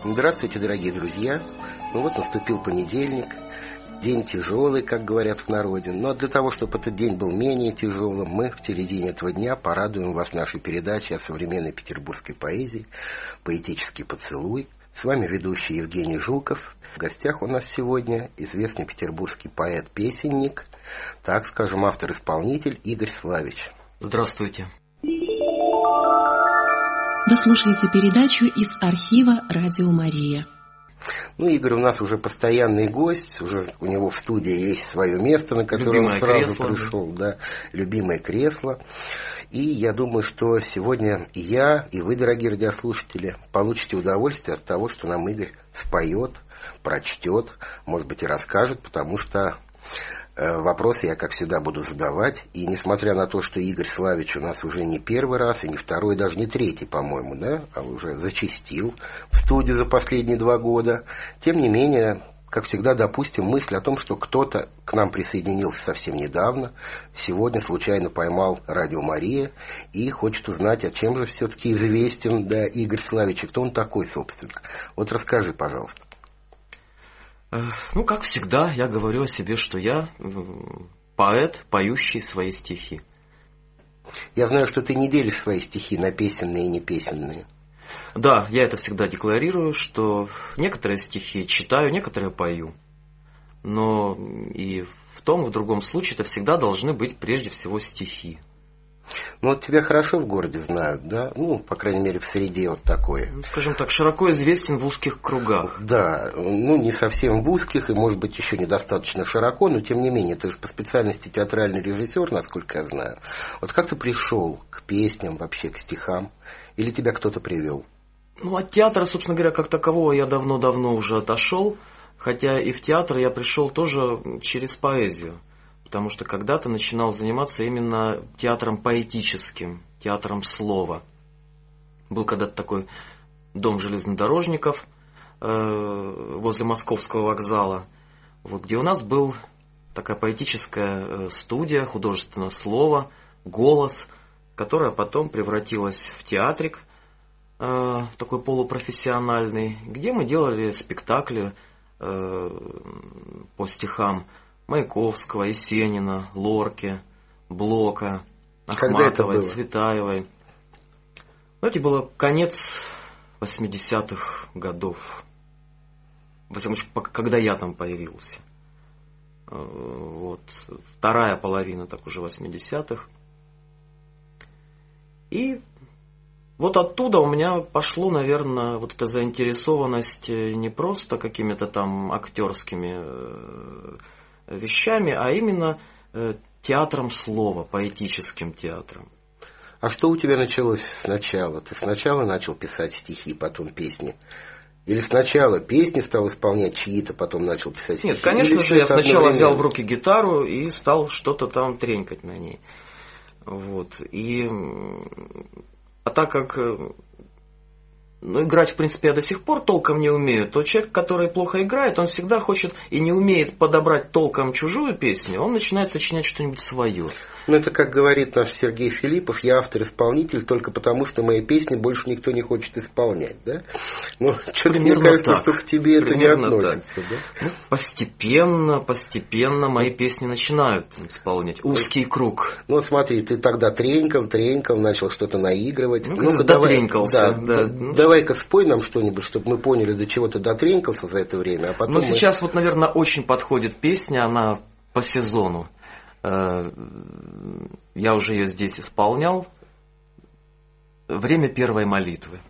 Здравствуйте, дорогие друзья. Ну вот наступил понедельник, день тяжелый, как говорят в народе. Но для того, чтобы этот день был менее тяжелым, мы в середине этого дня порадуем вас нашей передачей о современной петербургской поэзии «Поэтический поцелуй». С вами ведущий Евгений Жуков. В гостях у нас сегодня известный петербургский поэт-песенник, так скажем, автор-исполнитель Игорь Славич. Здравствуйте. Вы слушаете передачу из архива «Радио Мария». Ну, Игорь у нас уже постоянный гость, уже у него в студии есть свое место, на которое он сразу пришел, да, любимое кресло. И я думаю, что сегодня и я, и вы, дорогие радиослушатели, получите удовольствие от того, что нам Игорь споет, прочтет, может быть, и расскажет, потому что вопросы я, как всегда, буду задавать. И несмотря на то, что Игорь Славич у нас уже не первый раз, и не второй, даже не третий, по-моему, да, а уже зачастил в студии за последние 2 года, тем не менее, как всегда, допустим мысль о том, что кто-то к нам присоединился совсем недавно, сегодня случайно поймал Радио Мария и хочет узнать, а чем же все-таки известен, да, Игорь Славич, и кто он такой, собственно. Вот расскажи, пожалуйста. Ну, как всегда, я говорю о себе, что я поэт, поющий свои стихи. Я знаю, что ты не делишь свои стихи на песенные и непесенные. Да, я это всегда декларирую, что некоторые стихи читаю, некоторые пою. Но и в том, и в другом случае это всегда должны быть прежде всего стихи. Ну, вот тебя хорошо в городе знают, да? Ну, по крайней мере, в среде вот такой. Скажем так, широко известен в узких кругах. Да, ну, не совсем в узких, и, может быть, еще недостаточно широко, но, тем не менее, ты же по специальности театральный режиссер, насколько я знаю. Вот как ты пришел к песням, вообще, к стихам? Или тебя кто-то привел? Ну, от театра, собственно говоря, как такового я давно-давно уже отошел. Хотя и в театр я пришел тоже через поэзию. Потому что когда-то начинал заниматься именно театром поэтическим, театром слова. Был когда-то такой дом железнодорожников возле Московского вокзала, вот, где у нас была такая поэтическая студия, художественное слово, голос, которая потом превратилась в театрик, такой полупрофессиональный, где мы делали спектакли по стихам Маяковского, Есенина, Лорки, Блока, Ахматовой, Цветаевой. Ну, это было конец 80-х годов, когда я там появился. Вот. Вторая половина, так уже 80-х. И вот оттуда у меня пошло, наверное, вот эта заинтересованность не просто какими-то там актерскими вещами, а именно театром слова, поэтическим театром. А что у тебя началось сначала? Ты сначала начал писать стихи, потом песни? Или сначала песни стал исполнять чьи-то, потом начал писать стихи? Нет, конечно же, я сначала взял в руки гитару и стал что-то там тренькать на ней. Вот. А так как играть, в принципе, я до сих пор толком не умею, то человек, который плохо играет, он всегда хочет и не умеет подобрать толком чужую песню, он начинает сочинять что-нибудь свое. Ну, это, как говорит наш Сергей Филиппов, я автор-исполнитель только потому, что мои песни больше никто не хочет исполнять, да? Ну, что-то мне кажется, что к тебе это не относится, да? Ну, постепенно мои песни начинают исполнять. Узкий круг. Ну, смотри, ты тогда тренькал, начал что-то наигрывать. Ну-ка, дотренькался. Давай-ка спой нам что-нибудь, чтобы мы поняли, до чего ты дотренькался за это время. А потом сейчас вот, наверное, очень подходит песня, она по сезону. Я уже ее здесь исполнял. «Время первой молитвы».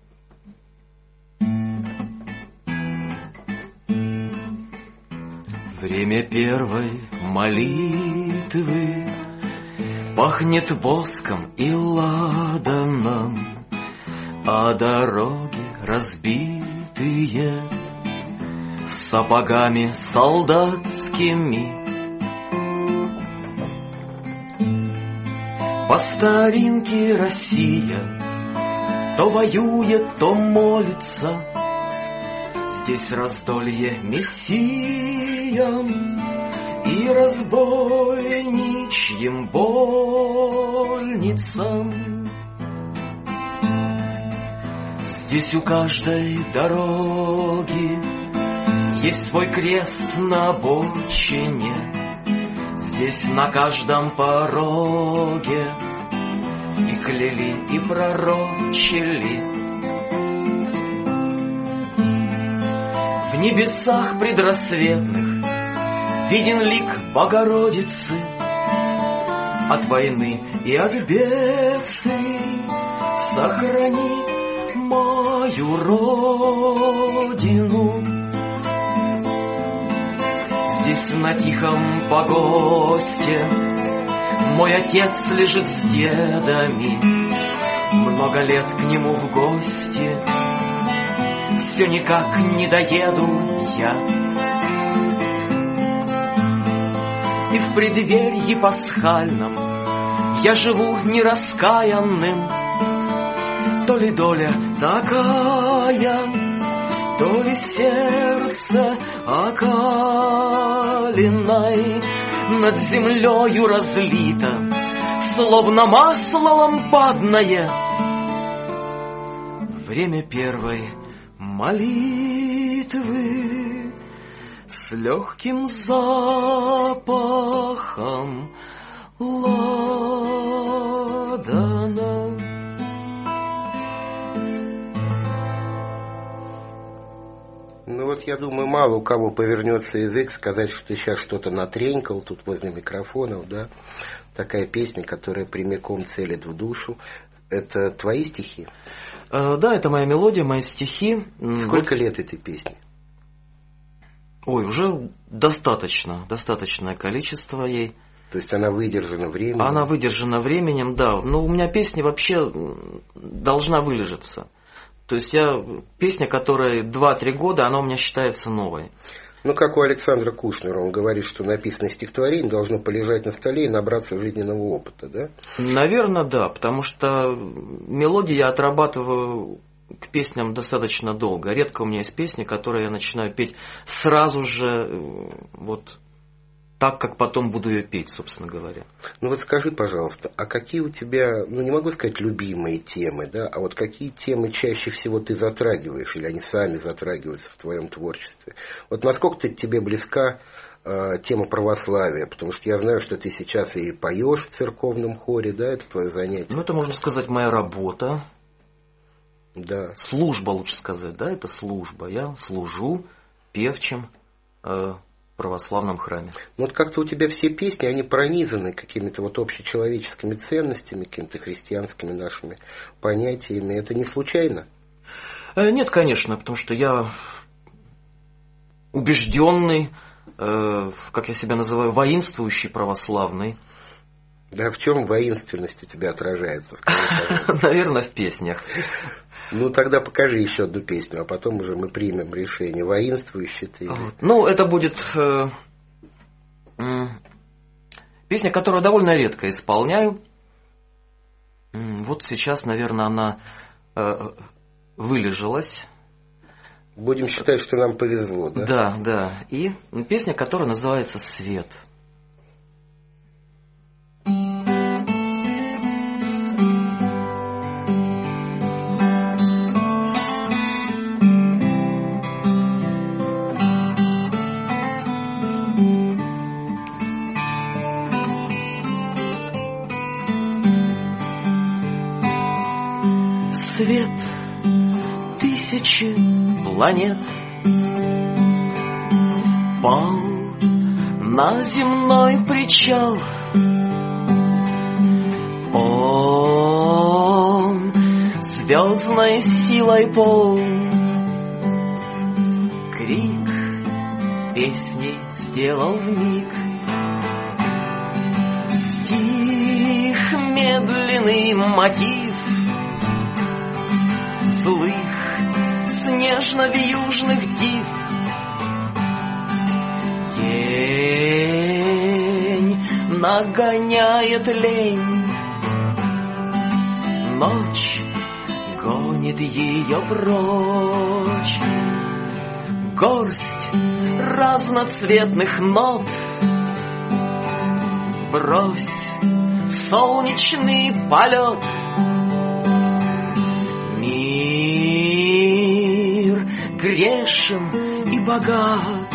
Время первой молитвы пахнет воском и ладаном, а дороги разбитые сапогами солдатскими. По старинке Россия то воюет, то молится. Здесь раздолье мессиям и разбойничьим Здесь у каждой дороги есть свой крест на обочине. Здесь на каждом пороге и кляли, и пророчили. В небесах предрассветных виден лик Богородицы. От войны и от бедствий сохрани мою родину. Здесь на тихом погосте мой отец лежит с дедами. Много лет к нему в гости, все никак не доеду я. И в преддверье пасхальном я живу нераскаянным. То ли доля такая, то ли сердце окаленной над землею разлито, словно масло лампадное. Время первой молитвы с легким запахом ладана. Ну вот я думаю, мало у кого повернется язык сказать, что ты сейчас что-то натренькал тут возле микрофонов, да? Такая песня, которая прямиком целит в душу. Это твои стихи? Да, это моя мелодия, мои стихи. Сколько лет этой песне? Ой, уже достаточное количество ей. То есть она выдержана временем? Она выдержана временем, да. Но у меня песня вообще должна вылежаться. То есть песня, которая 2-3 года, она у меня считается новой. Ну, как у Александра Кушнера, он говорит, что написанное стихотворение должно полежать на столе и набраться жизненного опыта, да? Наверное, да, потому что мелодии я отрабатываю к песням достаточно долго. Редко у меня есть песни, которые я начинаю петь сразу же, вот так, как потом буду ее петь, собственно говоря. Ну вот скажи, пожалуйста, а какие у тебя, ну не могу сказать любимые темы, да, а вот какие темы чаще всего ты затрагиваешь, или они сами затрагиваются в твоем творчестве? Вот насколько тебе близка тема православия, потому что я знаю, что ты сейчас и поешь в церковном хоре, да, это твое занятие? Ну это, можно сказать, моя работа. Да. Служба, лучше сказать, да, это служба. Я служу певчим православном храме. Ну вот как-то у тебя все песни, они пронизаны какими-то вот общечеловеческими ценностями, какими-то христианскими нашими понятиями. Это не случайно? Нет, конечно, потому что я убежденный, как я себя называю, воинствующий православный. Да, в чем воинственность у тебя отражается? Наверное, в песнях. Ну, тогда покажи еще одну песню, а потом уже мы примем решение, воинствующий ты или... Ну, это будет песня, которую довольно редко исполняю. Вот сейчас, наверное, она вылежалась. Будем считать, что нам повезло, да? Да, да. И песня, которая называется «Свет». Свет тысячи планет пал на земной причал. Он звездной силой полн, крик песни сделал вмиг. Стих медленный мотив злых снежно-вьюжных див. День нагоняет лень, ночь гонит ее прочь. Горсть разноцветных нот брось в солнечный полет. Мир грешен и богат,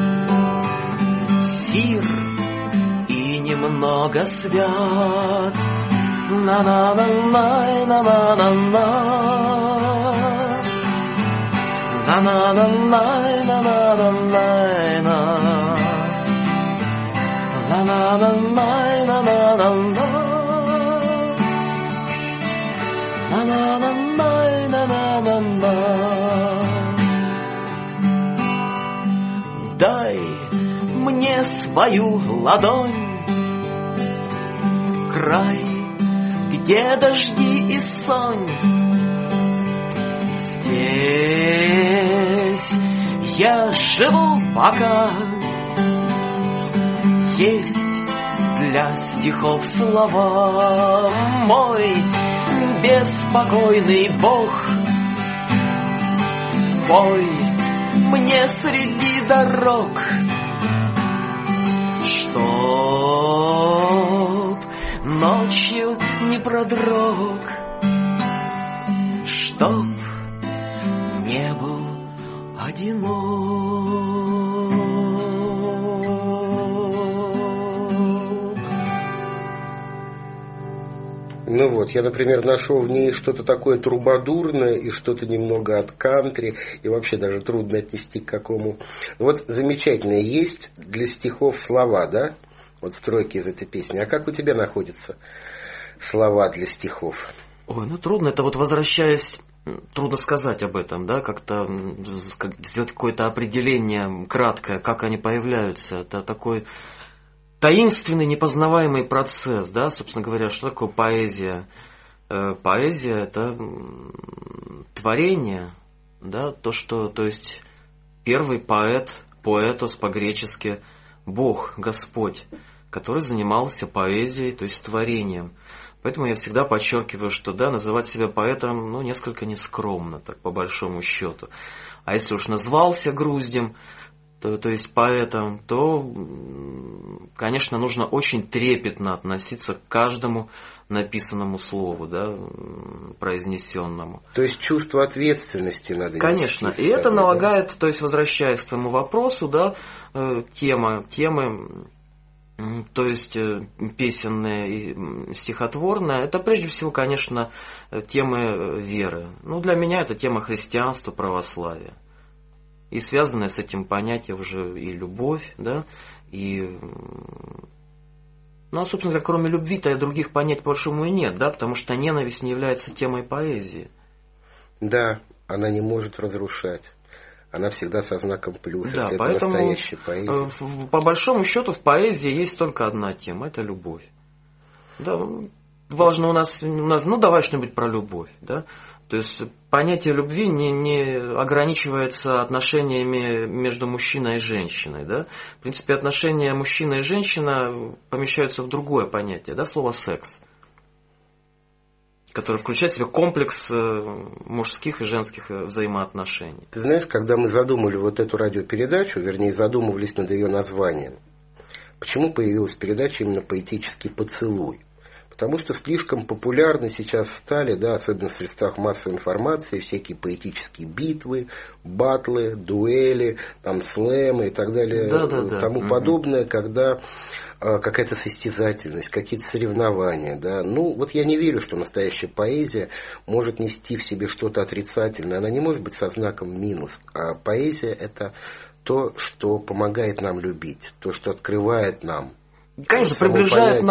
сир и немного свят. На-на-на-най, на-на-на-на, на-на-на-най, на-на-на-най, на-на-на-най, на-на-на-на, на-на-на-най, на-на-на-на. Дай мне свою ладонь, край, где дожди и сонь. Здесь я живу пока, есть для стихов слова. Мой беспокойный Бог, пой мне среди дорог, чтоб ночью не продрог, чтоб не был одинок. Ну вот, я, например, нашел в ней что-то такое трубадурное и что-то немного от кантри, и вообще даже трудно отнести к какому. Вот замечательно, есть для стихов слова, да? Вот строки из этой песни. А как у тебя находятся слова для стихов? Ой, ну трудно, это вот возвращаясь, трудно сказать об этом, да, как-то сделать какое-то определение краткое, как они появляются. Это такой таинственный, непознаваемый процесс, да, собственно говоря, что такое поэзия? Поэзия – это творение, да, то есть первый поэт, поэтос по-гречески, Бог, Господь, который занимался поэзией, то есть творением. Поэтому я всегда подчеркиваю, что да, называть себя поэтом, ну, несколько нескромно, так по большому счету. А если уж назвался груздем, то есть поэтом, то, конечно, нужно очень трепетно относиться к каждому написанному слову, да, произнесенному. То есть чувство ответственности надо. Конечно, и это налагает, то есть возвращаясь к твоему вопросу, да, темы, то есть песенные и стихотворные, это прежде всего, конечно, темы веры. Ну, для меня это тема христианства, православия. И связанное с этим понятие уже и любовь, да, и... Ну, а, собственно говоря, кроме любви-то и других понятий, по-большому, и нет, да, потому что ненависть не является темой поэзии. Да, она не может разрушать. Она всегда со знаком плюс, да, если поэтому, это настоящая поэзия. По большому счету в поэзии есть только одна тема – это любовь. Да, важно у нас, ну давай что-нибудь про любовь, да. То есть понятие любви не ограничивается отношениями между мужчиной и женщиной, да. В принципе, отношения мужчина и женщина помещаются в другое понятие, да, слово секс, который включает в себя комплекс мужских и женских взаимоотношений. Ты знаешь, когда мы задумали вот эту радиопередачу, вернее, задумывались над ее названием, почему появилась передача именно «Поэтический поцелуй»? Потому что слишком популярны сейчас стали, да, особенно в средствах массовой информации, всякие поэтические битвы, батлы, дуэли, там, слэмы и так далее, тому подобное, когда какая-то состязательность, какие-то соревнования, да. Ну, вот я не верю, что настоящая поэзия может нести в себе что-то отрицательное, она не может быть со знаком минус, а поэзия – это то, что помогает нам любить, то, что открывает нам. Конечно, приближает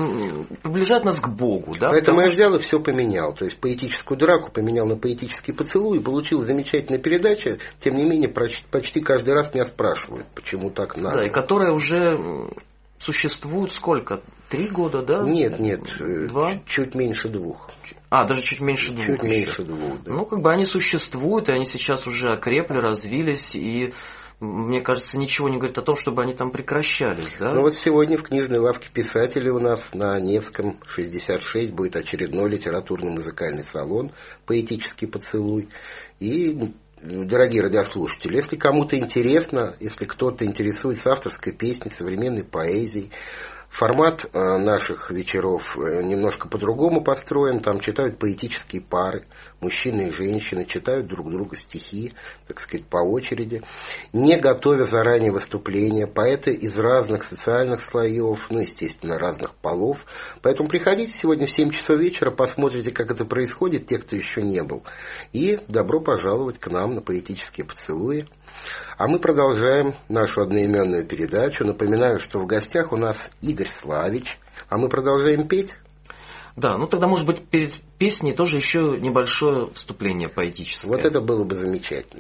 нас к Богу. Да? Поэтому я взял и все поменял. То есть поэтическую драку поменял на поэтический поцелуй, и получил замечательная передача. Тем не менее, почти каждый раз меня спрашивают, почему так надо. Да, и которая уже существует сколько? 3 года, да? Нет, 2? Чуть меньше 2. Даже чуть меньше 2. Чуть меньше 2, да. Ну, как бы они существуют, и они сейчас уже окрепли, развились, и... Мне кажется, ничего не говорит о том, чтобы они там прекращались, да? Ну вот сегодня в книжной лавке писателей у нас на Невском 66 будет очередной литературно-музыкальный салон «Поэтический поцелуй». И, дорогие радиослушатели, если кому-то интересно, если кто-то интересуется авторской песней, современной поэзией, Формат наших вечеров немножко по-другому построен. Там читают поэтические пары, мужчины и женщины, читают друг другу стихи, так сказать, по очереди, не готовя заранее выступления. Поэты из разных социальных слоев, естественно, разных полов. Поэтому приходите сегодня в 7 часов вечера, посмотрите, как это происходит, те, кто еще не был. И добро пожаловать к нам на поэтические поцелуи. А мы продолжаем нашу одноименную передачу. Напоминаю, что в гостях у нас Игорь Славич. А мы продолжаем петь? Да, тогда, может быть, перед песней тоже еще небольшое вступление поэтическое. Вот это было бы замечательно.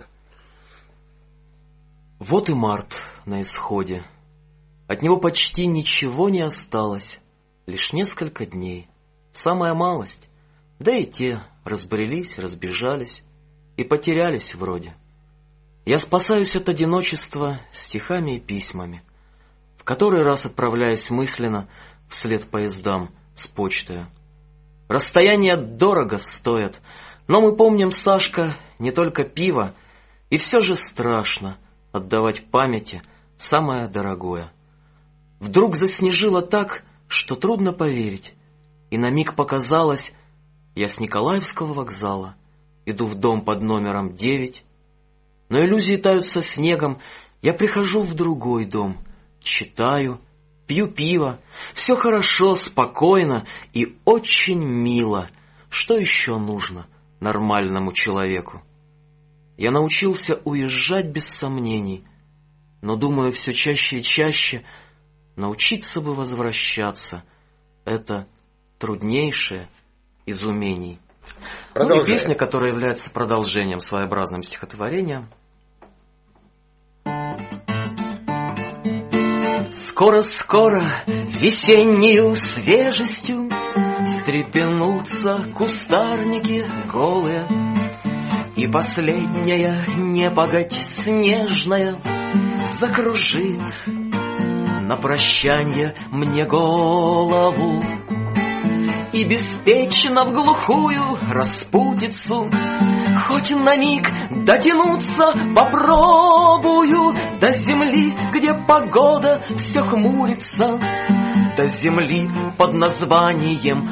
Вот и март на исходе. От него почти ничего не осталось. Лишь несколько дней. Самая малость. Да и те разбрелись, разбежались и потерялись вроде. Я спасаюсь от одиночества стихами и письмами, в который раз отправляюсь мысленно вслед поездам с почтою. Расстояния дорого стоят, но мы помним, Сашка, не только пиво, и все же страшно отдавать памяти самое дорогое. Вдруг заснежило так, что трудно поверить, и на миг показалось, я с Николаевского вокзала иду в дом под номером 9, но иллюзии тают со снегом, я прихожу в другой дом, читаю, пью пиво, все хорошо, спокойно и очень мило. Что еще нужно нормальному человеку? Я научился уезжать без сомнений, но думаю все чаще и чаще, научиться бы возвращаться — это труднейшее из умений. И песня, которая является продолжением, своеобразным стихотворения. Скоро-скоро весеннею свежестью встрепенутся кустарники голые, и последняя непогодь снежная закружит на прощанье мне голову. И беспечно в глухую распутицу хоть на миг дотянуться попробую до земли, где погода все хмурится, до земли под названием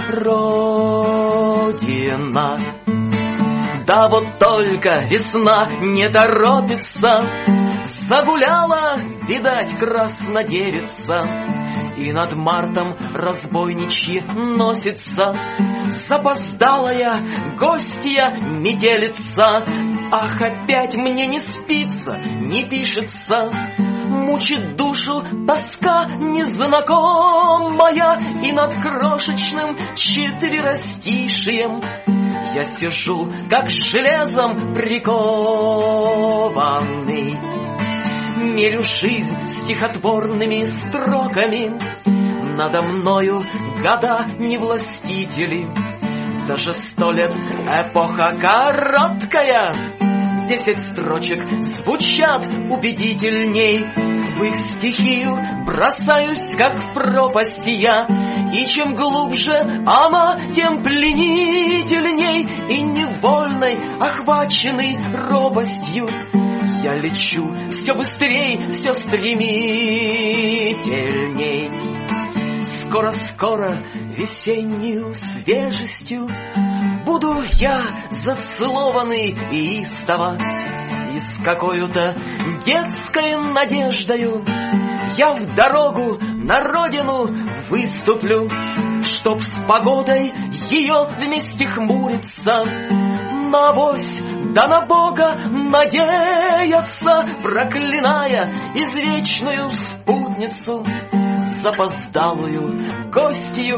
Родина. Да вот только весна не торопится, загуляла, видать, краснодевица, и над мартом разбойничьи носится запоздалая гостья метелица. Ах, опять мне не спится, не пишется, мучит душу тоска незнакомая, и над крошечным четверостишием я сижу, как железом прикованный. Мерю жизнь стихотворными строками, надо мною года не властители. Даже 100 лет эпоха короткая, 10 строчек звучат убедительней. В их стихию бросаюсь, как в пропасть я, и чем глубже она, тем пленительней. И невольной, охваченный робостью, я лечу все быстрей, все стремительней. Скоро-скоро весеннюю свежестью буду я зацелованный истово, и с какой-то детской надеждою я в дорогу на родину выступлю, чтоб с погодой ее вместе хмуриться. Навось да на Бога надеяться, проклиная извечную спутницу, запоздалую гостью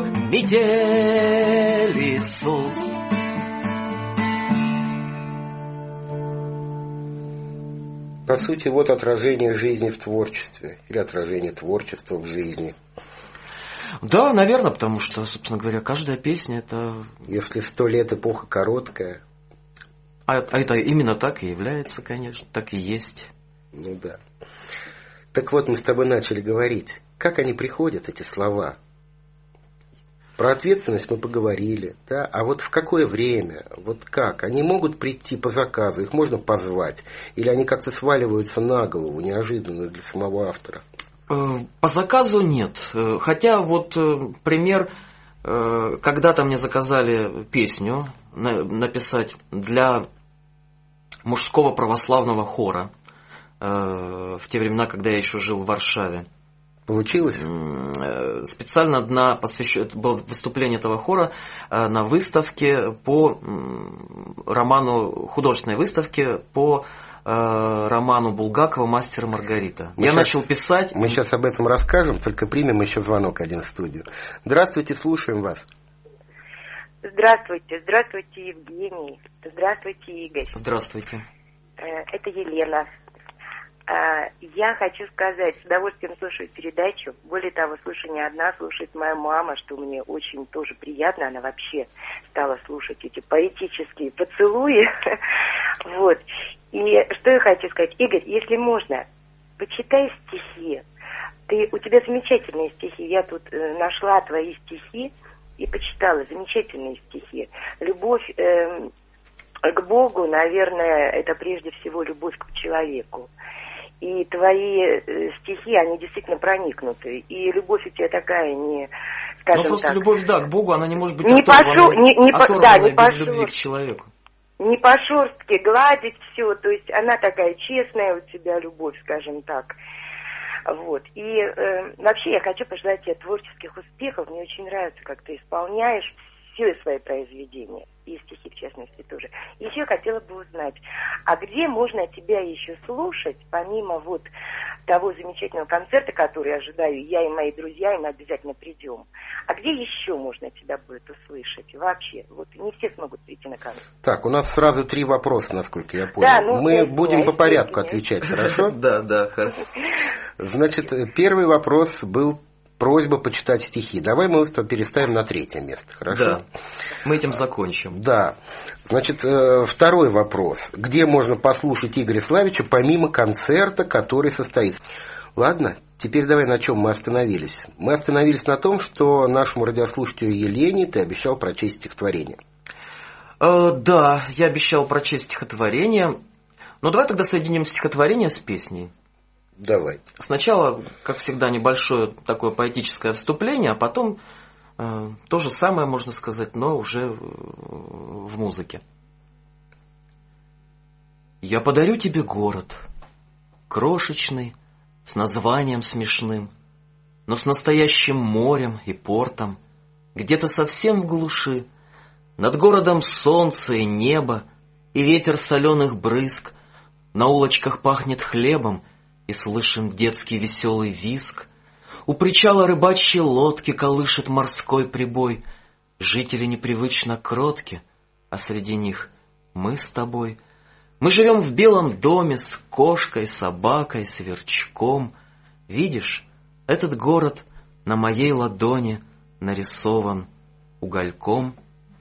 метелицу. По сути, вот отражение жизни в творчестве, или отражение творчества в жизни. Да, наверное, потому что, собственно говоря, каждая песня — это... Если 100 лет эпоха короткая... А это именно так и является, конечно, так и есть. Ну да. Так вот, мы с тобой начали говорить, как они приходят, эти слова. Про ответственность мы поговорили, да, а вот в какое время, вот как? Они могут прийти по заказу, их можно позвать, или они как-то сваливаются на голову, неожиданно для самого автора? По заказу нет. Хотя вот пример, когда-то мне заказали песню написать для мужского православного хора в те времена, когда я еще жил в Варшаве. Получилось? Специально было выступление этого хора на выставке по роману, художественной выставке по роману Булгакова «Мастер и Маргарита». Я начал писать. Мы сейчас об этом расскажем, только примем еще звонок один в студию. Здравствуйте, слушаем вас. Здравствуйте, здравствуйте, Евгений. Здравствуйте, Игорь. Здравствуйте. Это Елена. Я хочу сказать, с удовольствием слушаю передачу. Более того, слушаю не одна, слушает моя мама, что мне очень тоже приятно. Она вообще стала слушать эти поэтические поцелуи. Вот. И что я хочу сказать. Игорь, если можно, почитай стихи. У тебя замечательные стихи. Я тут нашла твои стихи и почитала. Замечательные стихи. Любовь к Богу, наверное, это прежде всего любовь к человеку. И твои стихи, они действительно проникнуты. И любовь у тебя такая не, скажем так... просто любовь, да, к Богу, она не может быть оторванной без любви к человеку. Не по-шерстке гладить все, то есть она такая честная у тебя любовь, скажем так. Вот. И вообще я хочу пожелать тебе творческих успехов. Мне очень нравится, как ты исполняешь все свои произведения, и стихи в частности тоже. Еще хотела бы узнать, а где можно тебя еще слушать, помимо вот того замечательного концерта, который я ожидаю, я и мои друзья, и мы обязательно придем. А где еще можно тебя будет услышать вообще? Вот не все смогут прийти на концерт. Так, у нас сразу 3 вопроса, насколько я понял. Да, мы будем по порядку отвечать, хорошо? Да, хорошо. Значит, первый вопрос был просьба почитать стихи. Давай мы его переставим на 3-е место, хорошо? Да, мы этим закончим. Да. Значит, второй вопрос. Где можно послушать Игоря Славича помимо концерта, который состоится? Ладно, теперь давай на чем мы остановились. Мы остановились на том, что нашему радиослушателю Елене ты обещал прочесть стихотворение. Да, я обещал прочесть стихотворение. Но давай тогда соединим стихотворение с песней. Давай. Сначала, как всегда, небольшое такое поэтическое вступление, а потом то же самое, можно сказать, но уже в музыке. Я подарю тебе город, крошечный, с названием смешным, но с настоящим морем и портом, где-то совсем в глуши. Над городом солнце и небо, и ветер соленых брызг, на улочках пахнет хлебом, и слышен детский веселый визг. У причала рыбачьи лодки колышет морской прибой. Жители непривычно кротки, а среди них мы с тобой. Мы живем в белом доме с кошкой, собакой, сверчком. Видишь, этот город на моей ладони нарисован угольком.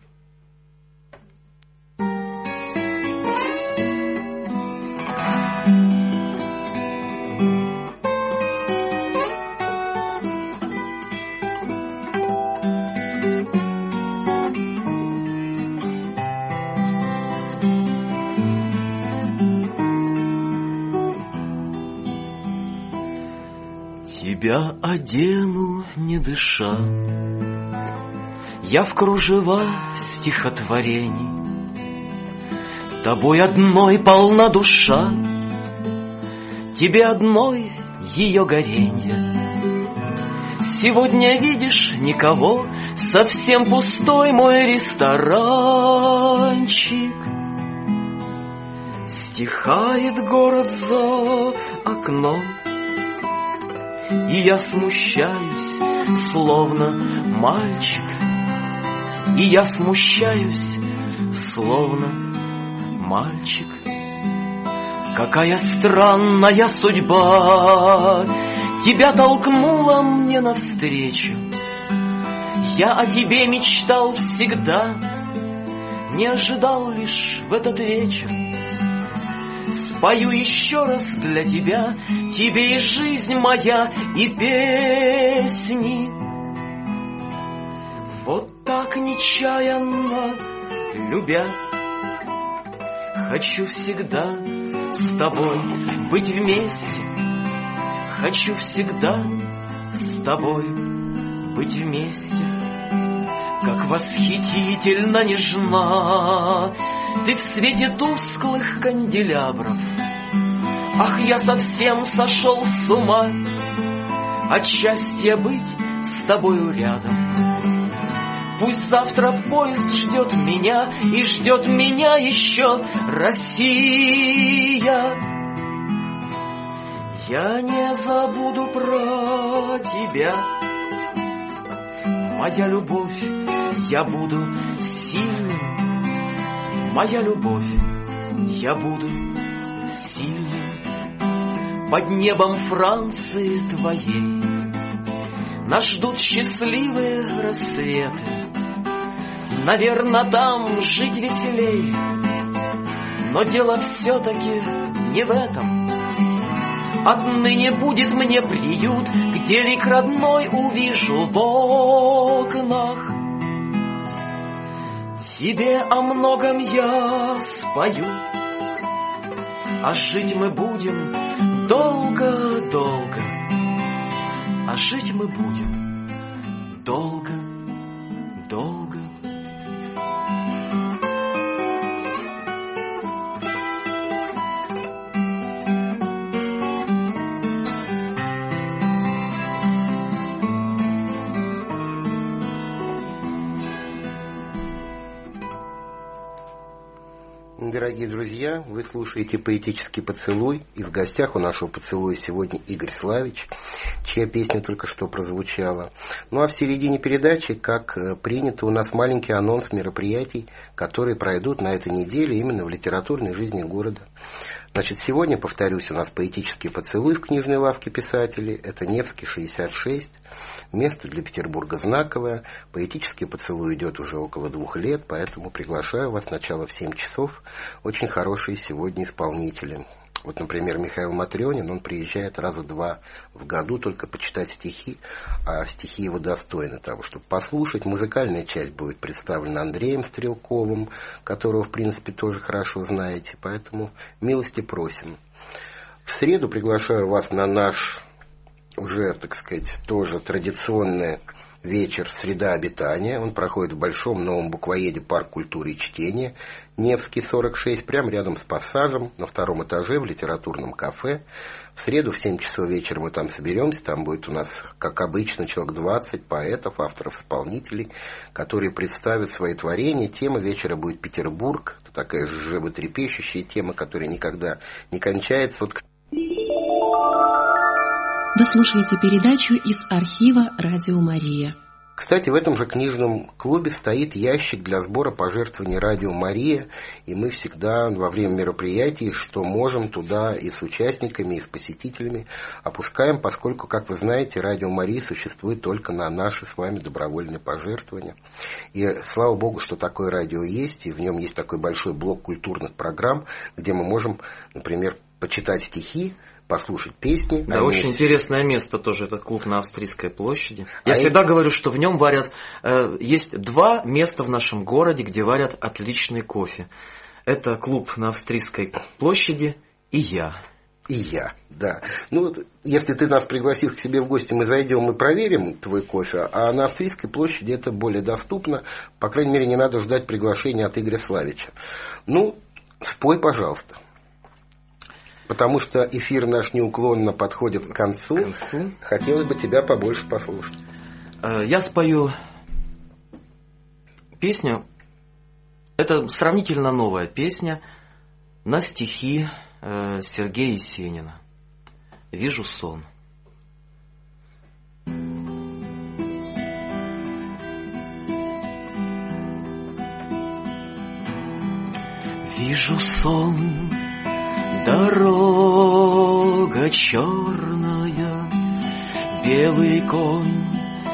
Тебя одену, не дыша, я в кружева стихотворений. Тобой одной полна душа, тебе одной ее горенье. Сегодня видишь никого, совсем пустой мой ресторанчик. Стихает город за окном, и я смущаюсь, словно мальчик. И я смущаюсь, словно мальчик. Какая странная судьба тебя толкнула мне навстречу. Я о тебе мечтал всегда, не ожидал лишь в этот вечер. Спою еще раз для тебя, тебе и жизнь моя, и песни. Вот так нечаянно любя, хочу всегда с тобой быть вместе. хочу всегда с тобой быть вместе. Как восхитительно нежна ты в свете тусклых канделябров. Ах, я совсем сошел с ума от счастья быть с тобою рядом. Пусть завтра поезд ждет меня, и ждет меня еще Россия. Я не забуду про тебя, моя любовь, я буду сильным, моя любовь, я буду сильным. Под небом Франции твоей нас ждут счастливые рассветы. Наверно, там жить веселей, но дело все-таки не в этом. Отныне будет мне приют, где лик родной увижу в окнах. Тебе о многом я спою, а жить мы будем долго-долго, а жить мы будем долго-долго. Дорогие друзья, вы слушаете «Поэтический поцелуй», и в гостях у нашего поцелуя сегодня Игорь Славич, чья песня только что прозвучала. Ну а в середине передачи, как принято, у нас маленький анонс мероприятий, которые пройдут на этой неделе именно в литературной жизни города. Значит, сегодня, повторюсь, у нас «Поэтический поцелуй» в книжной лавке писателей. Это Невский, 66. Место для Петербурга знаковое. «Поэтический поцелуй» идет уже около 2 лет, поэтому приглашаю вас сначала в 7 часов. Очень хорошие сегодня исполнители. Вот, например, Михаил Матрёнин, он приезжает раза 2 в году только почитать стихи, а стихи его достойны того, чтобы послушать. Музыкальная часть будет представлена Андреем Стрелковым, которого, в принципе, тоже хорошо знаете, поэтому милости просим. В среду приглашаю вас на наш уже, так сказать, тоже традиционный вечер «Среда обитания». Он проходит в Большом новом буквоеде «Парк культуры и чтения», Невский, 46, прямо рядом с пассажем, на 2-м этаже в литературном кафе. В среду в 7 часов вечера мы там соберемся. Там будет у нас, как обычно, человек 20 поэтов, авторов, исполнителей, которые представят свои творения. Тема вечера будет Петербург. Это такая животрепещущая тема, которая никогда не кончается. Вы слушаете передачу из архива «Радио Мария». Кстати, в этом же книжном клубе стоит ящик для сбора пожертвований «Радио Мария», и мы всегда во время мероприятий, что можем, туда и с участниками, и с посетителями опускаем, поскольку, как вы знаете, «Радио Мария» существует только на наши с вами добровольные пожертвования. И слава Богу, что такое радио есть, и в нем есть такой большой блок культурных программ, где мы можем, например, почитать стихи, послушать песни. Да, очень интересное место тоже этот клуб на Австрийской площади. Я всегда говорю, что в нем варят... есть 2 места в нашем городе, где варят отличный кофе. Это клуб на Австрийской площади и я. И я, да. Ну, если ты нас пригласишь к себе в гости, мы зайдем и проверим твой кофе, а на Австрийской площади это более доступно. По крайней мере, не надо ждать приглашения от Игоря Славича. Ну, спой, пожалуйста. Потому что эфир наш неуклонно подходит к концу. Хотелось бы тебя побольше послушать. Я спою песню. Это сравнительно новая песня на стихи Сергея Есенина. «Вижу сон». Вижу сон, дорога черная, белый конь,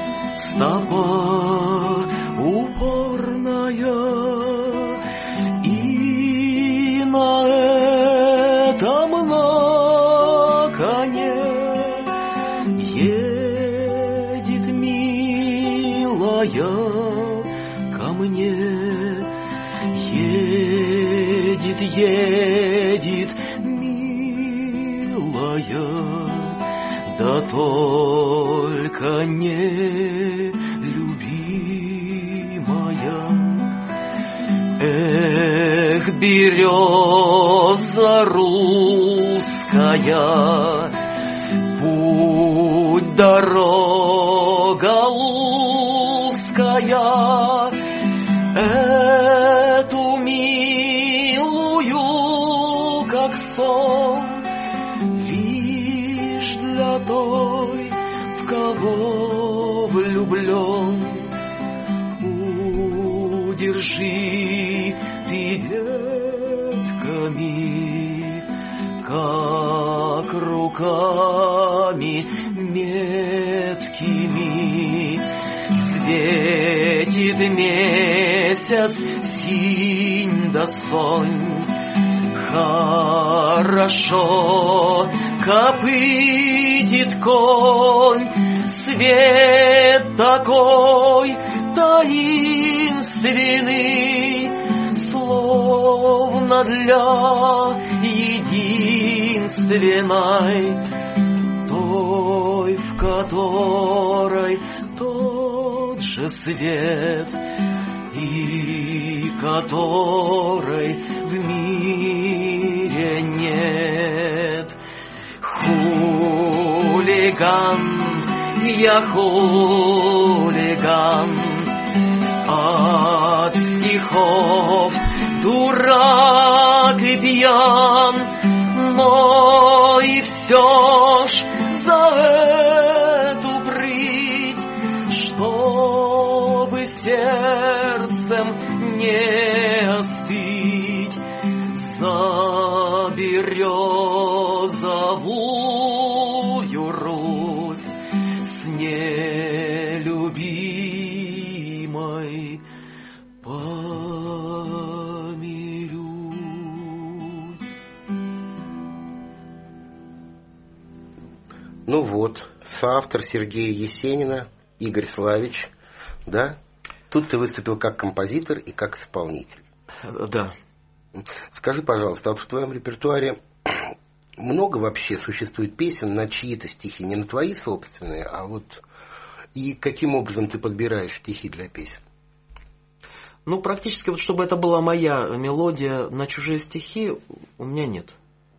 стопа упорная, и на этом на коне едет милая ко мне, едет, милая, да только не любимая. Эх, береза русская, путь, дорога узкая, эту милую, как сон, лишь для той, в кого влюблен. Удержи ты ветками, как руками меткими, светит месяц синь да сонь. Хорошо копытит конь, свет такой таинственный, словно для единственной, той, в которой тот же свет, и которой в мире нет. Хулиган, я хулиган, от стихов дурак и пьян, но и все ж за эту прыть, чтобы сердцем не остыть, за березовую Русь с нелюбимой помирюсь. Ну вот, соавтор Сергея Есенина, Игорь Славич, да? Тут ты выступил как композитор и как исполнитель. Да. Скажи, пожалуйста, а вот в твоем репертуаре много вообще существует песен на чьи-то стихи, не на твои собственные, а вот... И каким образом ты подбираешь стихи для песен? Ну, практически, вот чтобы это была моя мелодия на чужие стихи, у меня нет.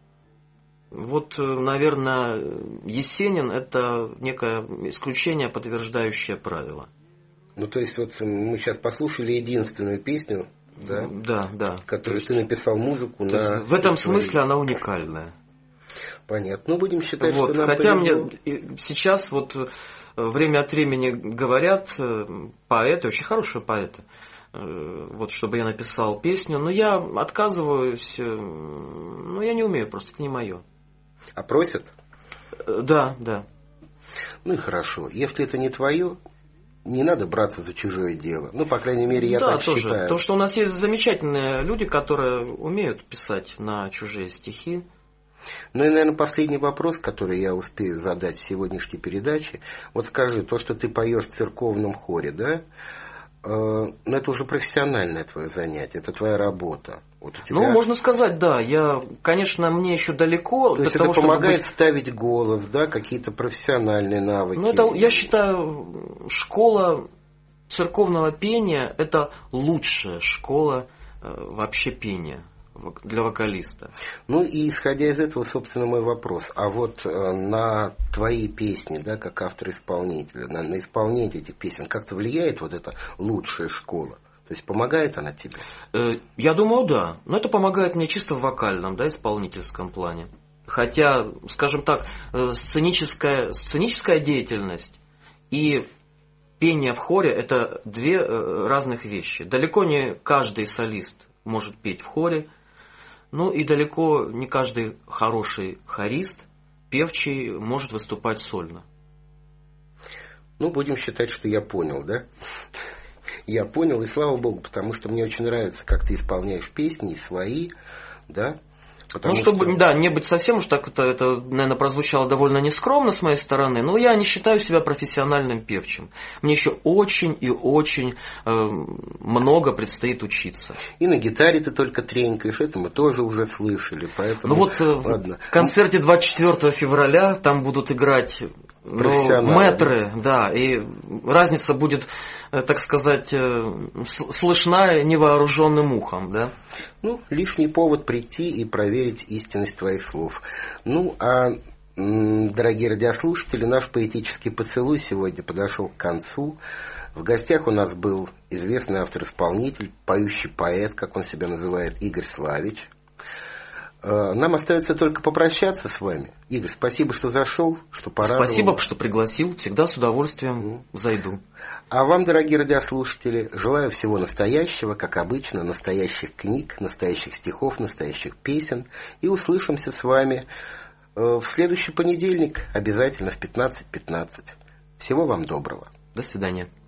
Вот, наверное, Есенин – это некое исключение, подтверждающее правило. Ну, то есть, вот мы сейчас послушали единственную песню, да? Да, да. Которую ты написал музыку на... В этом смысле она уникальная. Понятно. Ну, будем считать, вот, что нам хотя повезло. мне сейчас вот время от времени говорят поэты, очень хорошие поэты, вот, чтобы я написал песню, но я отказываюсь, ну, я не умею просто, это не мое. А просят? Да, да. Ну и хорошо. Если это не твое, не надо браться за чужое дело. Ну, по крайней мере, я так тоже считаю. То, что у нас есть замечательные люди, которые умеют писать на чужие стихи. Ну и, наверное, последний вопрос, который я успею задать в сегодняшней передаче. Вот скажи, то, что ты поешь в церковном хоре, да? Ну, это уже профессиональное твое занятие, это твоя работа. Вот у тебя... Ну, можно сказать, да. Конечно, мне еще далеко. То есть это помогает ставить голос, да, какие-то профессиональные навыки. Ну, это, я считаю, школа церковного пения – это лучшая школа вообще пения для вокалиста. Ну и исходя из этого, собственно, мой вопрос. А вот на твои песни, да, как автор-исполнителя, на исполнение этих песен как-то влияет вот эта лучшая школа? То есть помогает она тебе? Я думаю, да. Но это помогает мне чисто в вокальном, да, исполнительском плане. Хотя, скажем так, сценическая деятельность и пение в хоре – это две разных вещи. Далеко не каждый солист может петь в хоре. Ну и далеко не каждый хороший хорист, певчий, может выступать сольно. Ну, будем считать, что я понял, да? Я понял, и слава богу, потому что мне очень нравится, как ты исполняешь песни, свои, да? Ну, чтобы, не быть совсем уж так, это, наверное, прозвучало довольно нескромно с моей стороны, но я не считаю себя профессиональным певчим. Мне еще очень и очень много предстоит учиться. И на гитаре ты только тренькаешь, это мы тоже уже слышали, поэтому... Ну вот ладно. В концерте 24 февраля там будут играть мэтры, да, и разница будет, так сказать, слышна невооруженным ухом, да. Ну, лишний повод прийти и проверить истинность твоих слов. Ну, а, дорогие радиослушатели, наш поэтический поцелуй сегодня подошел к концу. В гостях у нас был известный автор-исполнитель, поющий поэт, как он себя называет, Игорь Славич. Нам остается только попрощаться с вами. Игорь, спасибо, что зашел, что порадовал. Спасибо, что пригласил. Всегда с удовольствием зайду. А вам, дорогие радиослушатели, желаю всего настоящего, как обычно, настоящих книг, настоящих стихов, настоящих песен. И услышимся с вами в следующий понедельник, обязательно в 15:15. Всего вам доброго. До свидания.